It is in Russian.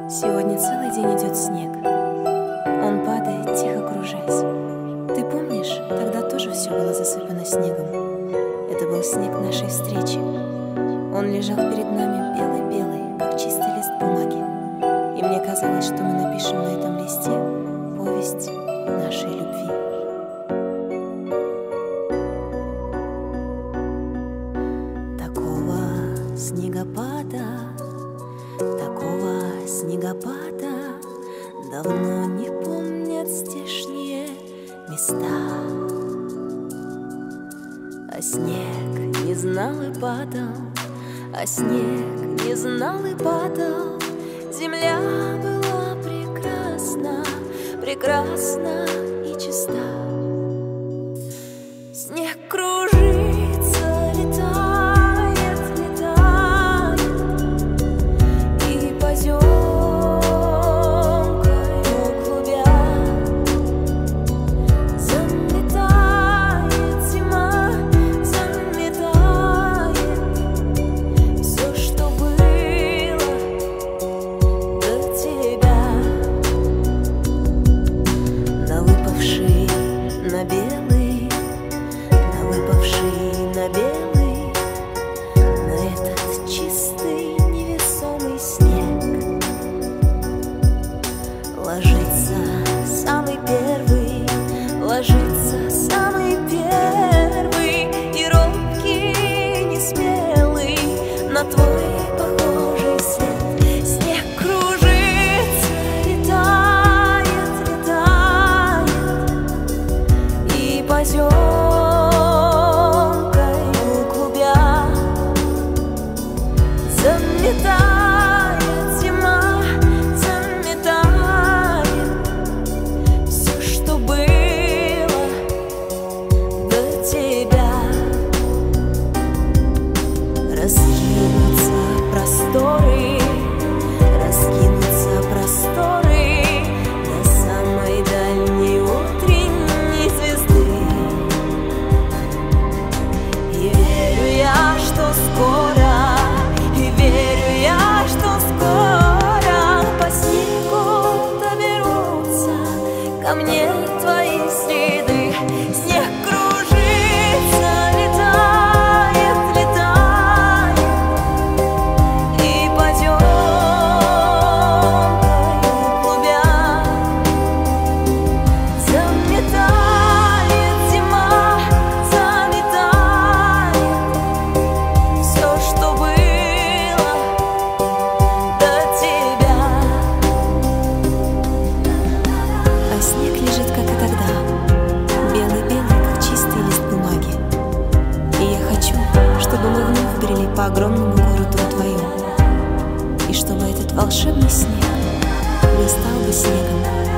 Сегодня целый день идет снег. Он падает, тихо кружась. Ты помнишь, тогда тоже все было засыпано снегом. Это был снег нашей встречи. Он лежал перед нами белый-белый, как чистый лист бумаги. И мне казалось, что мы напишем на этом листе повесть нашей любви. Такого снегопада давно не помнят здешние места. А снег не знал и падал, а снег не знал и падал. Земля была прекрасна, прекрасна и чиста. Снег кружится, летает, летает, и поземкою клубя заметает зима, заметает все, что было до тебя. Налыпавший на белый, налыпавший на белый, на этот чистый невесомый снег ложится самый первый, ложится самый первый и робкий, несмелый на твой похожий след. Снег кружится, летает, летает, и поземкою клубя заметает зима, заметает все, что было до тебя. Раскинутся просторы, раскинутся просторы до самой дальней утренней звезды. И верю я, что скоро, и верю я, что скоро по снегу доберутся ко мне твои следы. Снег кружится, летает, летает, и поземкою клубя заметает зима, заметает все, что было до тебя. А снег лежит, как и тогда, белый-белый, как чистый лист бумаги. И я хочу, чтобы мы вновь брели по огромному городу вдвоем, и чтобы этот волшебный снег не стал бы снегом